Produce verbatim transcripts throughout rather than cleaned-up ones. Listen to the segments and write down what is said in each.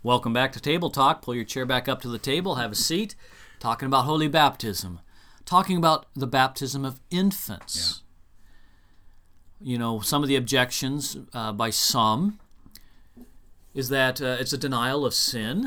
Welcome back to Table Talk. Pull your chair back up to the table, have a seat. Talking about holy baptism. Talking about the baptism of infants. Yeah. You know, some of the objections uh, by some is that uh, it's a denial of sin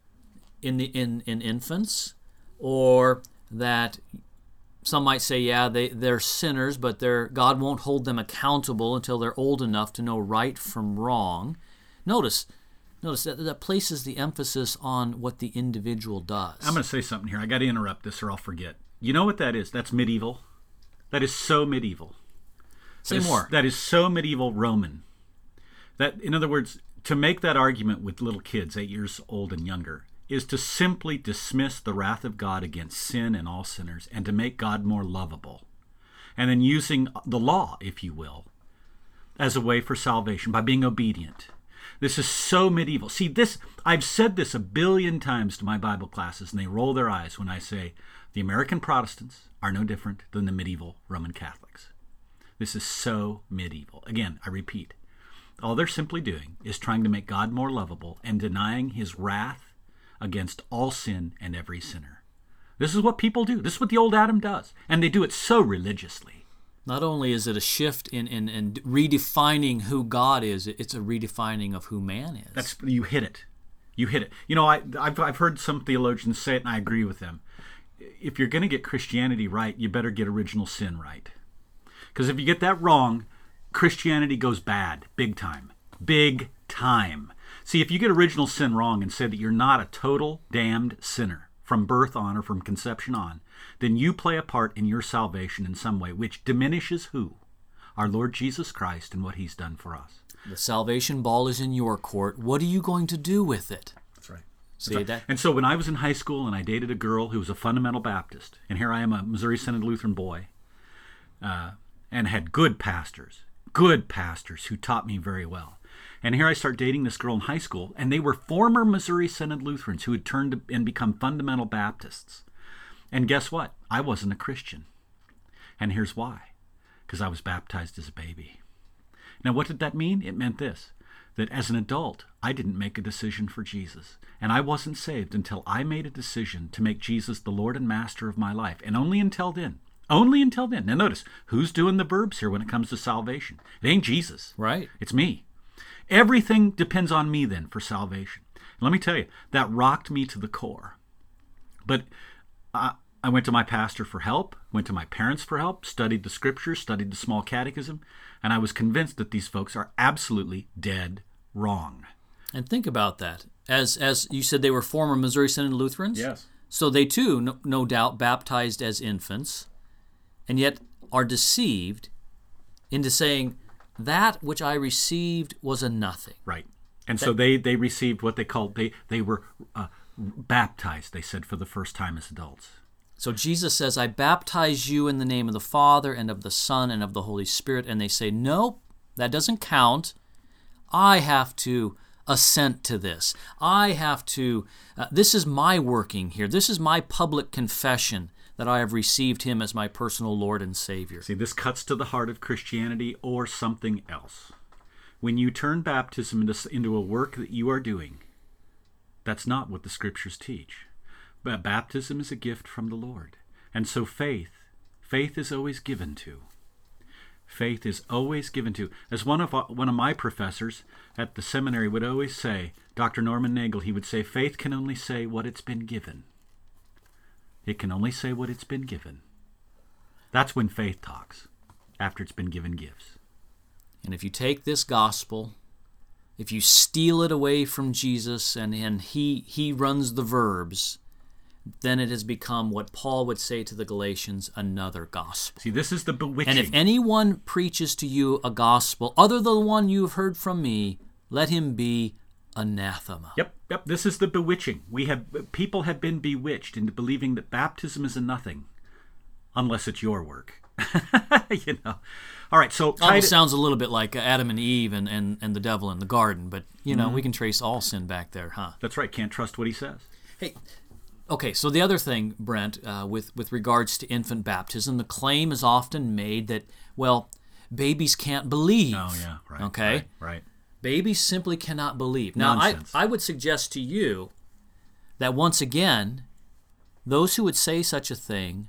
in the in, in infants, or that some might say, yeah, they, they're sinners, but they're, God won't hold them accountable until they're old enough to know right from wrong. Notice, notice that, that places the emphasis on what the individual does. I'm going to say something here. I got to interrupt this or I'll forget. You know what that is? That's medieval. That is so medieval. Say that is, more. That is so medieval Roman. That, in other words, to make that argument with little kids, eight years old and younger, is to simply dismiss the wrath of God against sin and all sinners and to make God more lovable. And then using the law, if you will, as a way for salvation by being obedient. This is so medieval. See, this, I've said this a billion times to my Bible classes, and they roll their eyes when I say the American Protestants are no different than the medieval Roman Catholics. This is so medieval. Again, I repeat, all they're simply doing is trying to make God more lovable and denying his wrath against all sin and every sinner. This is what people do. This is what the old Adam does. And they do it so religiously. Not only is it a shift in, in, in redefining who God is, it's a redefining of who man is. That's, you hit it. You hit it. You know, I, I've, I've heard some theologians say it, and I agree with them. If you're going to get Christianity right, you better get original sin right. Because if you get that wrong, Christianity goes bad, big time. Big time. See, if you get original sin wrong and say that you're not a total damned sinner from birth on or from conception on, then you play a part in your salvation in some way, which diminishes who? Our Lord Jesus Christ and what he's done for us. The salvation ball is in your court. What are you going to do with it? That's right. See That's right. that? And so when I was in high school and I dated a girl who was a fundamental Baptist, and here I am, a Missouri Synod Lutheran boy, uh, and had good pastors, good pastors who taught me very well. And here I start dating this girl in high school, and they were former Missouri Synod Lutherans who had turned and become fundamental Baptists. And guess what? I wasn't a Christian. And here's why. Because I was baptized as a baby. Now, what did that mean? It meant this, that as an adult, I didn't make a decision for Jesus. And I wasn't saved until I made a decision to make Jesus the Lord and Master of my life. And only until then. Only until then. Now notice, who's doing the verbs here when it comes to salvation? It ain't Jesus. Right. It's me. Everything depends on me then for salvation. And let me tell you, that rocked me to the core. But I, I went to my pastor for help, went to my parents for help, studied the scriptures, studied the small catechism, and I was convinced that these folks are absolutely dead wrong. And think about that. As as you said, they were former Missouri Synod Lutherans? Yes. So they too, no, no doubt, baptized as infants, and yet are deceived into saying, that which I received was a nothing. Right. And that, so they, they received what they called, they, they were uh, baptized, they said, for the first time as adults. So Jesus says, I baptize you in the name of the Father and of the Son and of the Holy Spirit. And they say, nope, that doesn't count. I have to assent to this. I have to, uh, this is my working here. This is my public confession that I have received him as my personal Lord and Savior. See, this cuts to the heart of Christianity or something else. When you turn baptism into, into a work that you are doing, that's not what the Scriptures teach. But baptism is a gift from the Lord. And so faith, faith is always given to. Faith is always given to. As one of one of my professors at the seminary would always say, Doctor Norman Nagel, he would say, faith can only say what it's been given. It can only say what it's been given. That's when faith talks, after it's been given gifts. And if you take this gospel, if you steal it away from Jesus and, and he, he runs the verbs, then it has become what Paul would say to the Galatians, another gospel. See, this is the bewitching. And if anyone preaches to you a gospel other than the one you have heard from me, let him be anathema. Yep, yep. This is the bewitching. We have people have been bewitched into believing that baptism is a nothing, unless it's your work. You know. All right. So almost sounds a little bit like Adam and Eve and, and, and the devil in the garden, but you know mm-hmm. we can trace all sin back there, huh? That's right. Can't trust what he says. Hey. Okay, so the other thing, Brent, uh, with, with regards to infant baptism, the claim is often made that, well, babies can't believe. Oh, yeah, right. Okay? Right, right. Babies simply cannot believe. Now, I, I would suggest to you that once again, those who would say such a thing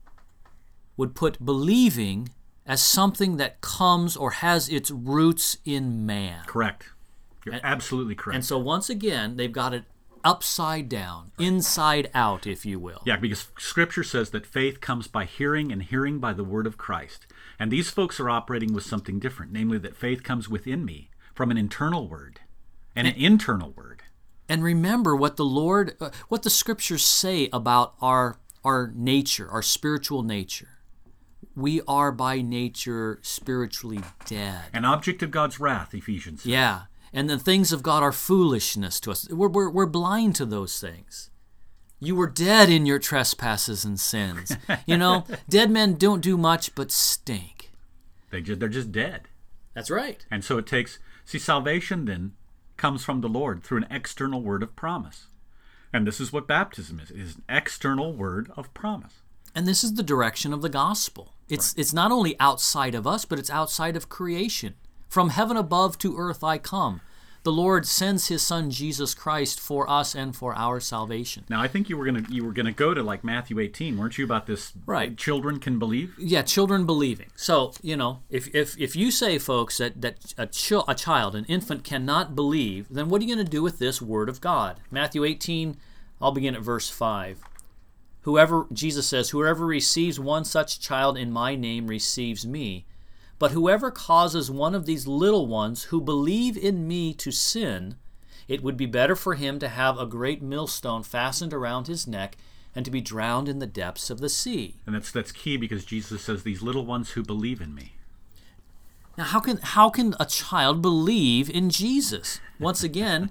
would put believing as something that comes or has its roots in man. Correct. You're and, absolutely correct. And so once again, they've got it upside down, right. Inside out, if you will. Yeah, because Scripture says that faith comes by hearing, and hearing by the word of Christ. And these folks are operating with something different, namely that faith comes within me from an internal word and, and an internal word. And remember what the Lord, uh, what the Scriptures say about our our nature, our spiritual nature. We are by nature spiritually dead. An object of God's wrath, Ephesians says. Yeah, and the things of God are foolishness to us. We're, we're, we're blind to those things. You were dead in your trespasses and sins. You know, dead men don't do much but stink. They just, they're just dead. That's right. And so it takes, see, salvation then comes from the Lord through an external word of promise. And this is what baptism is. It is an external word of promise. And this is the direction of the gospel. It's right. It's not only outside of us, but it's outside of creation. From heaven above to earth I come. The Lord sends His Son Jesus Christ for us and for our salvation. Now, I think you were gonna you were gonna go to like Matthew eighteen, weren't you? About this, right? Children can believe. Yeah, children believing. So you know, if if if you say, folks, that that a, ch- a child, an infant, cannot believe, then what are you going to do with this word of God? Matthew eighteen. I'll begin at verse five. Whoever, Jesus says, whoever receives one such child in my name receives me. But whoever causes one of these little ones who believe in me to sin, it would be better for him to have a great millstone fastened around his neck and to be drowned in the depths of the sea. And that's that's key, because Jesus says, these little ones who believe in me. Now, how can how can a child believe in Jesus? Once again,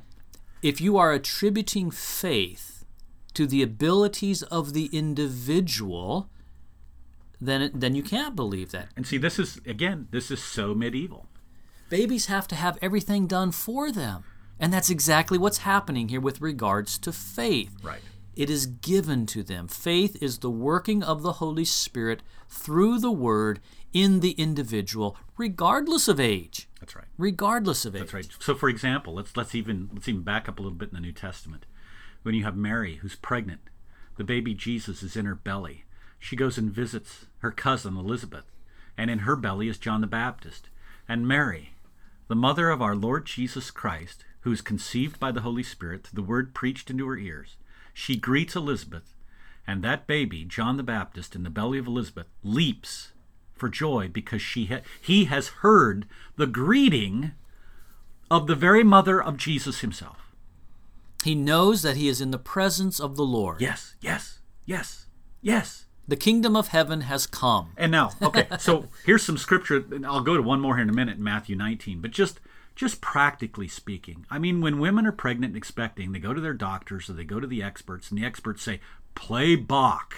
if you are attributing faith to the abilities of the individual, then it, then you can't believe that. And see, this is, again, this is so medieval. Babies have to have everything done for them. And that's exactly what's happening here with regards to faith. Right. It is given to them. Faith is the working of the Holy Spirit through the Word in the individual, regardless of age. That's right. Regardless of age. That's right. So, for example, let's let's even let's even back up a little bit in the New Testament. When you have Mary, who's pregnant, the baby Jesus is in her belly. She goes and visits her cousin Elizabeth, and in her belly is John the Baptist. And Mary, the mother of our Lord Jesus Christ, who is conceived by the Holy Spirit through the word preached into her ears, she greets Elizabeth, and that baby, John the Baptist, in the belly of Elizabeth, leaps for joy because she ha- he has heard the greeting of the very mother of Jesus himself. He knows that he is in the presence of the Lord. Yes, yes, yes, yes. The kingdom of heaven has come. And now, okay, so here's some scripture. And I'll go to one more here in a minute in Matthew nineteen. But just just practically speaking, I mean, when women are pregnant and expecting, they go to their doctors or they go to the experts, and the experts say, play Bach.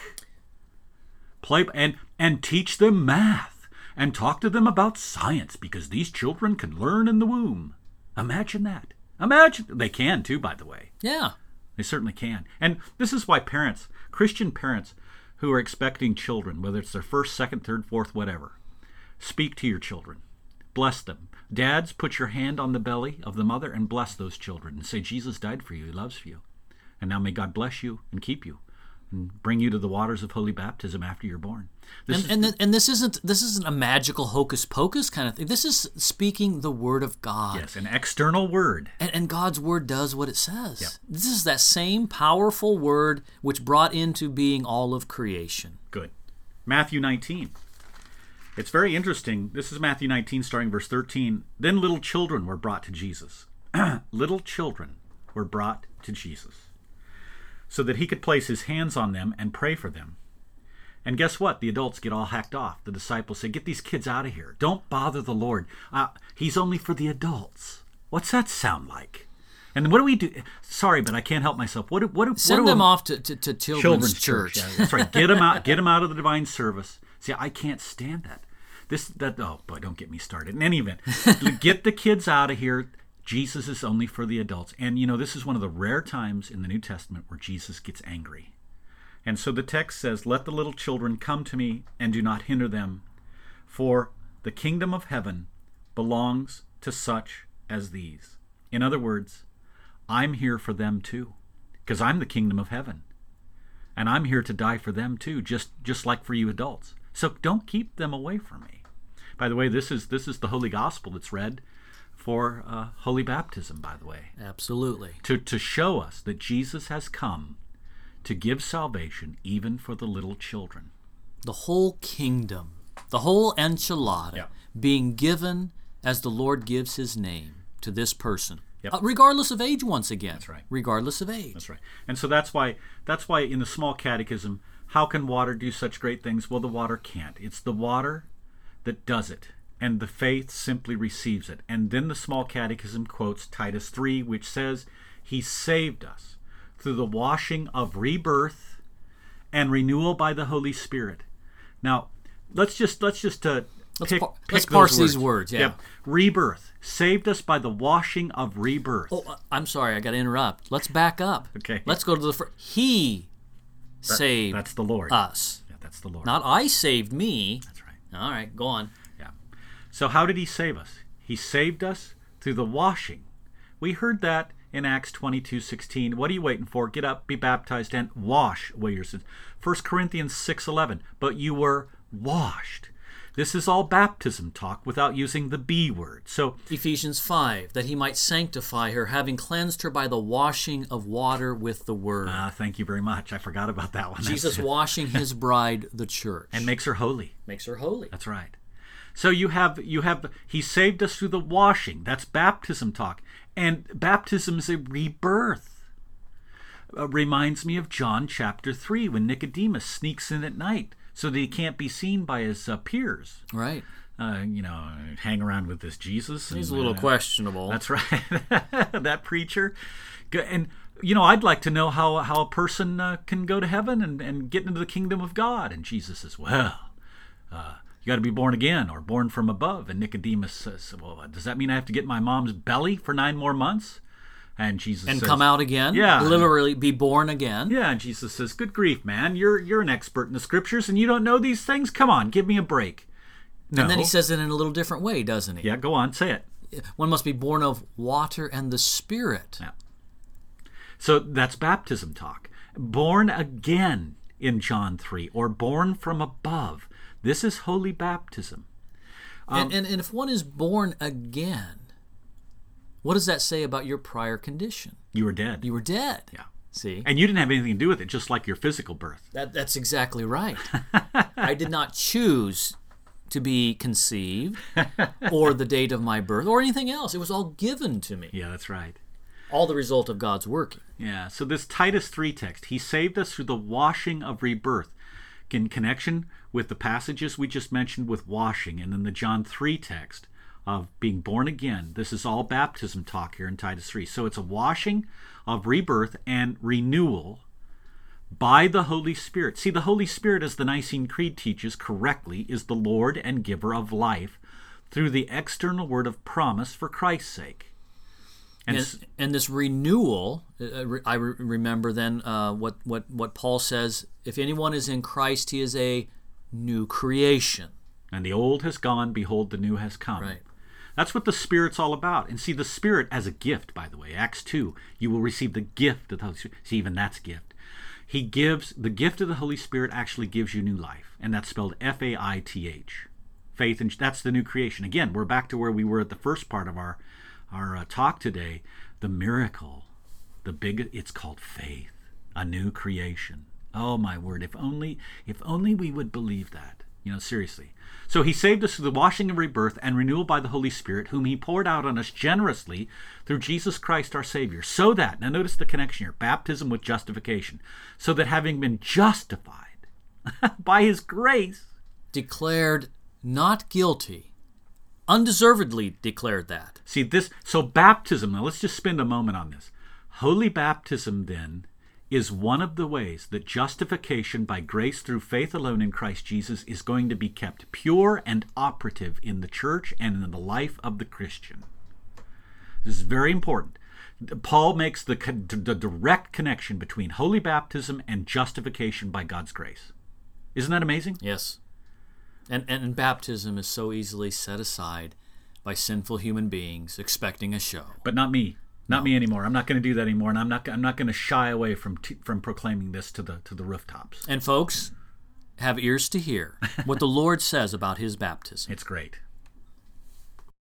Play and and teach them math and talk to them about science, because these children can learn in the womb. Imagine that. Imagine. They can too, by the way. Yeah. They certainly can. And this is why parents, Christian parents who are expecting children, whether it's their first, second, third, fourth, whatever, speak to your children. Bless them. Dads, put your hand on the belly of the mother and bless those children and say, Jesus died for you. He loves you. And now may God bless you and keep you and bring you to the waters of holy baptism after you're born. This and is, and, th- and this isn't this isn't a magical hocus pocus kind of thing. This is speaking the word of God. Yes, an external word. And, and God's word does what it says. Yep. This is that same powerful word which brought into being all of creation. Good. Matthew nineteen. It's very interesting. This is Matthew nineteen, starting verse thirteen. Then little children were brought to Jesus. Little children were brought to Jesus, so that he could place his hands on them and pray for them. And guess what? The adults get all hacked off. The disciples say, get these kids out of here. Don't bother the Lord. Uh, he's only for the adults. What's that sound like? And what do we do? Sorry, but I can't help myself. What do, what do, Send what do them a, off to, to, to children's, children's church. church. Yeah, that's right. Get them out. Get them out of the divine service. See, I can't stand that. This, that. Oh boy, don't get me started. In any event, get the kids out of here. Jesus is only for the adults. And you know, this is one of the rare times in the New Testament where Jesus gets angry. And so the text says, let the little children come to me and do not hinder them, for the kingdom of heaven belongs to such as these. In other words, I'm here for them too, because I'm the kingdom of heaven. And I'm here to die for them too, just, just like for you adults. So don't keep them away from me. By the way, this is this is the Holy Gospel that's read for uh, Holy Baptism, by the way. Absolutely. To, to show us that Jesus has come to give salvation even for the little children. The whole kingdom, the whole enchilada, Yeah. being given as the Lord gives his name to this person. Yep. Uh, regardless of age, once again. That's right. Regardless of age. That's right. And so that's why that's why in the small catechism, how can water do such great things? Well, the water can't. It's the water that does it, and the faith simply receives it. And then the small catechism quotes Titus three, which says, he saved us through the washing of rebirth and renewal by the Holy Spirit. Now, let's just let's just uh, Let's, pick, par- pick let's those parse words. these words. Yeah. Yep. Rebirth saved us by the washing of rebirth. Oh, uh, I'm sorry. I got to interrupt. Let's back up. Okay. Let's go to the first. He That- saved That's the Lord. us. Yeah, that's the Lord. Not I saved me. That's right. All right, go on. Yeah. So how did he save us? He saved us through the washing. We heard that in Acts twenty-two sixteen. What are you waiting for? Get up, be baptized, and wash away your sins. First Corinthians six eleven. But you were washed. This is all baptism talk without using the B word. So Ephesians five, that he might sanctify her, having cleansed her by the washing of water with the word. uh, thank you very much. I forgot about that one. Jesus That's- washing his bride, the church. and makes her holy. makes her holy. That's right. So you have you have he saved us through the washing. That's baptism talk. And baptism is a rebirth. Uh, reminds me of John chapter three when Nicodemus sneaks in at night so that he can't be seen by his uh, peers. Right. Uh, you know, hang around with this Jesus. He's a and, little uh, questionable. That's right. That preacher. Go- And, you know, I'd like to know how, how a person uh, can go to heaven and, and get into the kingdom of God. And Jesus says, well, uh, you got to be born again or born from above. And Nicodemus says, well, does that mean I have to get my mom's belly for nine more months? And Jesus and says, come out again. Yeah. Literally be born again. Yeah, and Jesus says, good grief, man. You're you're an expert in the scriptures and you don't know these things? Come on, give me a break. No. And then he says it in a little different way, doesn't he? Yeah, go on, say it. One must be born of water and the Spirit. Yeah. So that's baptism talk. Born again in John three, or born from above. This is holy baptism. Um, and, and, and if one is born again, what does that say about your prior condition? You were dead. You were dead. Yeah. See? And you didn't have anything to do with it, just like your physical birth. That, that's exactly right. I did not choose to be conceived or the date of my birth or anything else. It was all given to me. Yeah, that's right. All the result of God's working. Yeah, so this Titus three text, he saved us through the washing of rebirth, in connection with the passages we just mentioned with washing, and then the John three text of being born again. This is all baptism talk here in Titus three. So it's a washing of rebirth and renewal by the Holy Spirit. See, the Holy Spirit, as the Nicene Creed teaches correctly, is the Lord and giver of life through the external word of promise for Christ's sake. And, And, and this renewal, uh, re- I re- remember then uh, what, what, what Paul says, if anyone is in Christ, he is a new creation. and the old has gone, behold, the new has come. Right. That's what the Spirit's all about. And see, the Spirit as a gift, by the way, Acts two, you will receive the gift of the Holy Spirit. See, even that's a gift. He gives, the gift of the Holy Spirit actually gives you new life. And that's spelled F A I T H. Faith, and that's the new creation. Again, we're back to where we were at the first part of our, our uh, talk today. The miracle, the big, it's called faith, a new creation. Oh my word, if only, if only we would believe that. You know, seriously. So he saved us through the washing of rebirth and renewal by the Holy Spirit, whom he poured out on us generously through Jesus Christ our Savior. So that, now notice the connection here, baptism with justification. So that having been justified by his grace, Declared not guilty. Undeservedly declared that. see this, so baptism, now let's just spend a moment on this. Holy baptism then is one of the ways that justification by grace through faith alone in Christ Jesus is going to be kept pure and operative in the church and in the life of the Christian. This is very important. Paul makes the, the direct connection between holy baptism and justification by God's grace. Isn't that amazing? Yes. And, and baptism is so easily set aside by sinful human beings expecting a show. But not me. Not no. me anymore. I'm not going to do that anymore, and I'm not. I'm not going to shy away from t- from proclaiming this to the to the rooftops. And folks, have ears to hear what the Lord says about his baptism. It's great.